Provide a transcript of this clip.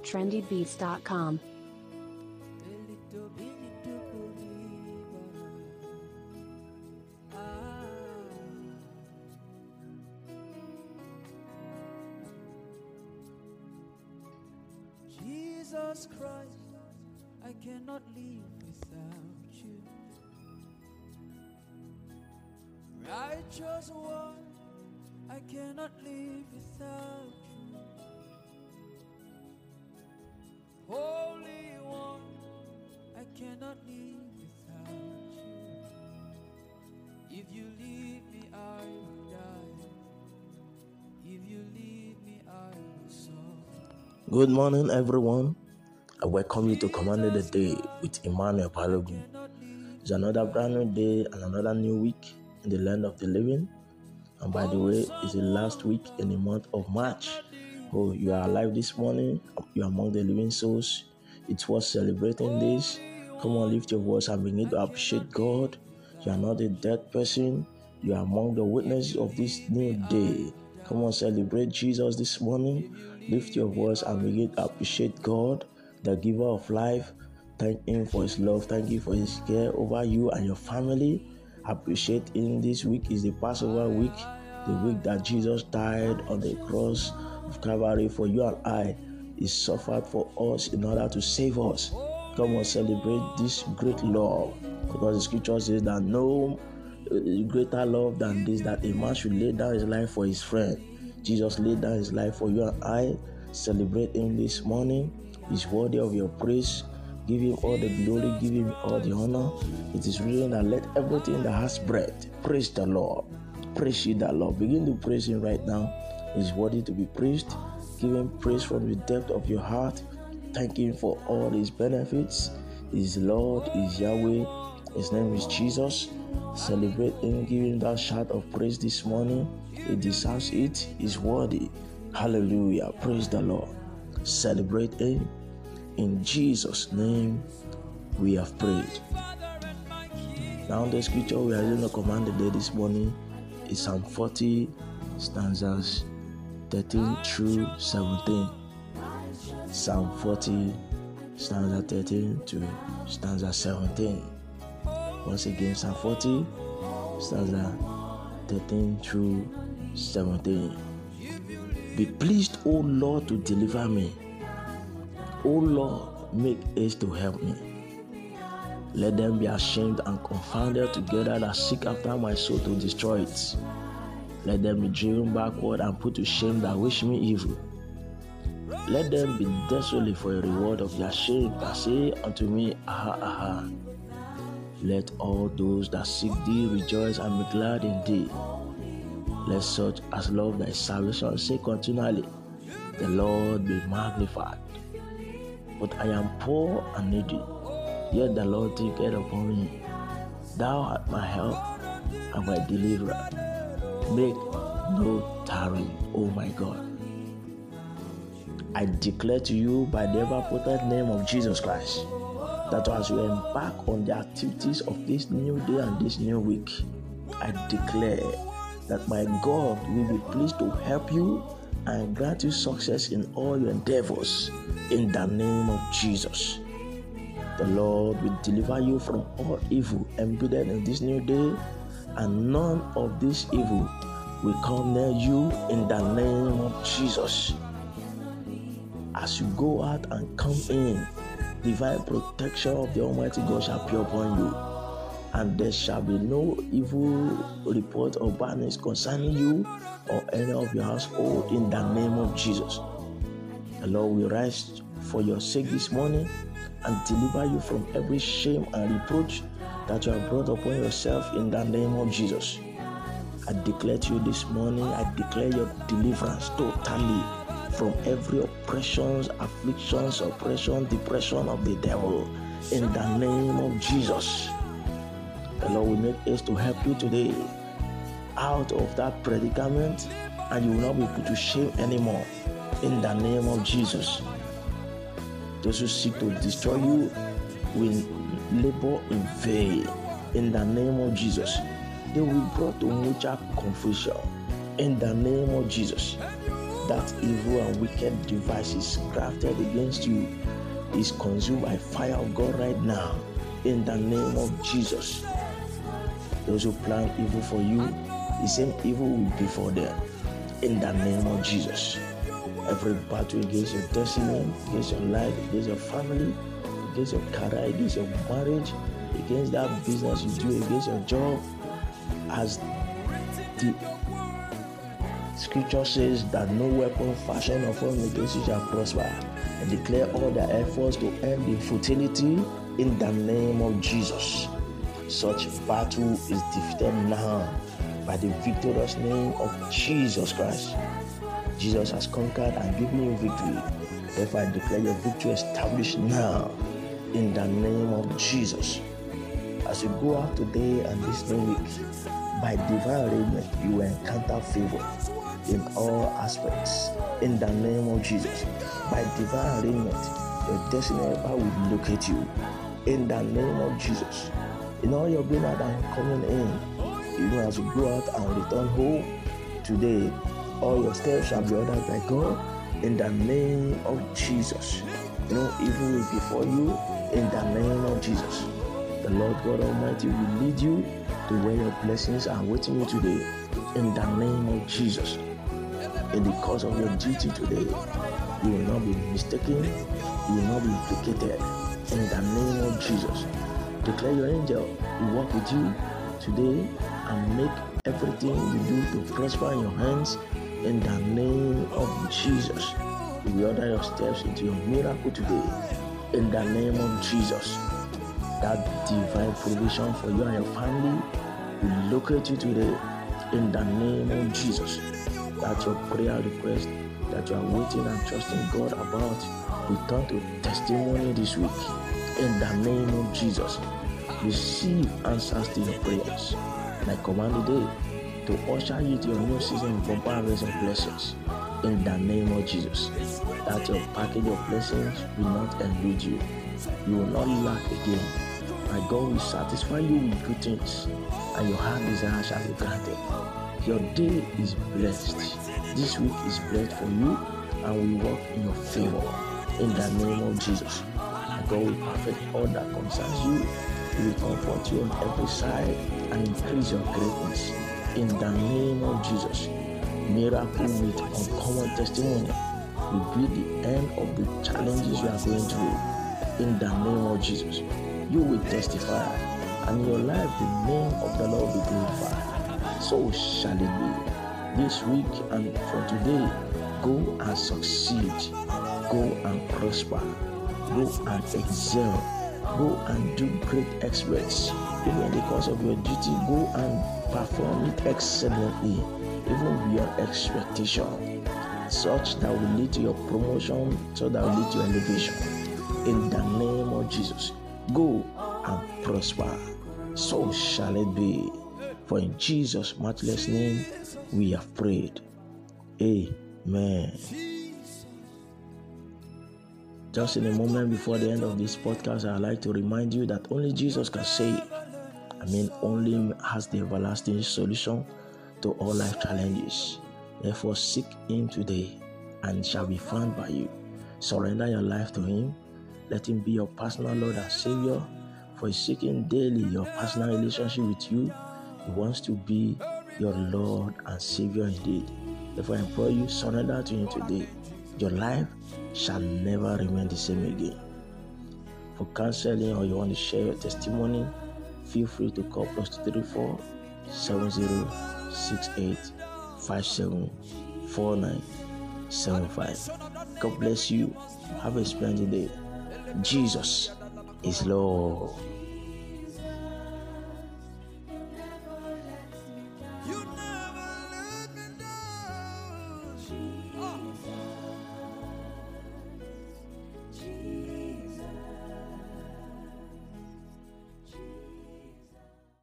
trendybeats.com. Jesus Christ, I cannot live without you. Righteous one, I cannot live without you. Holy one, I cannot live without you. If you leave me, I will die. If you leave me, I will suffer. Good morning, everyone. I welcome you to Command of the Day with Emmanuel Balogun. It's another brand new day and another new week in the land of the living. And by the way, it's the last week in the month of March. Oh, you are alive this morning. You are among the living souls. It's worth celebrating this. Come on, lift your voice and begin to appreciate God. You are not a dead person. You are among the witnesses of this new day. Come on, celebrate Jesus this morning. Lift your voice and begin to appreciate God, the giver of life. Thank Him for His love. Thank you for His care over you and your family. Appreciate Him. This week is the Passover week, the week that Jesus died on the cross of Calvary for you and I. He suffered for us in order to save us. Come on, celebrate this great love, because the scripture says that no greater love than this, that a man should lay down his life for his friend. Jesus laid down His life for you and I. Celebrate Him this morning. He's worthy of your praise. Give Him all the glory. Give Him all the honor. It is written that let everything that has breath praise the Lord. Praise ye the Lord. Begin to praise Him right now. He's worthy to be praised. Give Him praise from the depth of your heart. Thank Him for all His benefits. His Lord is Yahweh. His name is Jesus. Celebrate Him. Give Him that shout of praise this morning. He deserves it. He's worthy. Hallelujah. Praise the Lord. Celebrate Him. In Jesus' name we have prayed. Now the scripture we are going to command the day this morning is Psalm 40, stanzas 13 through 17. Psalm 40, stanza 13 to stanza 17. Once again, Psalm 40, stanza 13 through 17. Be pleased, O Lord, to deliver me. O Lord, make haste to help me. Let them be ashamed and confounded together that seek after my soul to destroy it. Let them be driven backward and put to shame that wish me evil. Let them be desolate for a reward of their shame that say unto me, Aha, aha. Let all those that seek thee rejoice and be glad in thee. Let such as love thy salvation say continually, the Lord be magnified. But I am poor and needy, yet the Lord taketh upon me. Thou art my help and my deliverer. Make no tarry, O my God. I declare to you by the ever-potent name of Jesus Christ, that as you embark on the activities of this new day and this new week, I declare that my God will be pleased to help you and grant you success in all your endeavors in the name of Jesus. The Lord will deliver you from all evil embedded in this new day, and none of this evil will come near you in the name of Jesus. As you go out and come in, divine protection of the Almighty God shall be upon you, and there shall be no evil report or bad news concerning you or any of your household in the name of Jesus. The Lord will rise for your sake this morning and deliver you from every shame and reproach that you have brought upon yourself in the name of Jesus. I declare to you this morning, I declare your deliverance totally from every oppressions, afflictions, oppression, depression of the devil in the name of Jesus. The Lord will make haste to help you today out of that predicament, and you will not be put to shame anymore in the name of Jesus. Those who seek to destroy you will labor in vain in the name of Jesus. They will be brought to mutual confusion in the name of Jesus. that evil and wicked devices crafted against you is consumed by fire of God right now, in the name of Jesus. Those who plan evil for you, the same evil will be for them, in the name of Jesus. Every battle against your destiny, against your life, against your family, against your career, against your marriage, against that business you do, against your job, as the scripture says that no weapon fashioned or formed against you shall prosper, and declare all their efforts to end in futility in the name of Jesus. Such battle is defeated now by the victorious name of Jesus Christ. Jesus has conquered and given you victory. Therefore, I declare your victory established now in the name of Jesus. As you go out today and this new week, by divine arrangement, you will encounter favor in all aspects. In the name of Jesus, by divine arrangement, your destiny helper will locate you. In the name of Jesus, in all your going out and coming in, even as you go out and return home today, all your steps shall be ordered by God. In the name of Jesus, no evil will be for you. In the name of Jesus, the Lord God Almighty will lead you to where your blessings are waiting you today. In the name of Jesus, in the course of your duty today, you will not be mistaken. You will not be implicated. In the name of Jesus, declare your angel will walk with you today and make everything you do to prosper in your hands. In the name of Jesus, you will order your steps into your miracle today. In the name of Jesus, that divine provision for you and your family will locate you today. In the name of Jesus, that your prayer request that you are waiting and trusting God about will turn to testimony this week. In the name of Jesus, receive answers to your prayers. And I command today to usher you to your new season of abundance of blessings. In the name of Jesus, that your package of blessings will not elude you. You will not lack again. My God will satisfy you with good things, and your heart desire shall be granted. Your day is blessed. This week is blessed for you, and will work in your favor. In the name of Jesus, my God will perfect all that concerns you. He will comfort you on every side and increase your greatness. In the name of Jesus, miracle with uncommon testimony will be the end of the challenges you are going through. In the name of Jesus, you will testify, and in your life the name of the Lord will be glorified. So shall it be. This week and for today, go and succeed, go and prosper, go and excel, go and do great exploits. Even in the course of your duty, go and perform it excellently, even beyond expectation, such that will lead to your promotion, so that will lead to elevation. In the name of Jesus, go and prosper. So shall it be. For in Jesus' matchless name we have prayed. Amen. Just in a moment before the end of this podcast, I'd like to remind you that only Jesus can save. Only has the everlasting solution to all life challenges. Therefore, seek Him today and shall be found by you. Surrender your life to Him. Let Him be your personal Lord and Savior. For He's seeking daily your personal relationship with you. He wants to be your Lord and Savior indeed. Therefore, I implore you, surrender to Him today. Your life shall never remain the same again. For counseling or you want to share your testimony, feel free to call +234 7068 574975. God bless you. Have a splendid day. Jesus is Lord. You never let me down.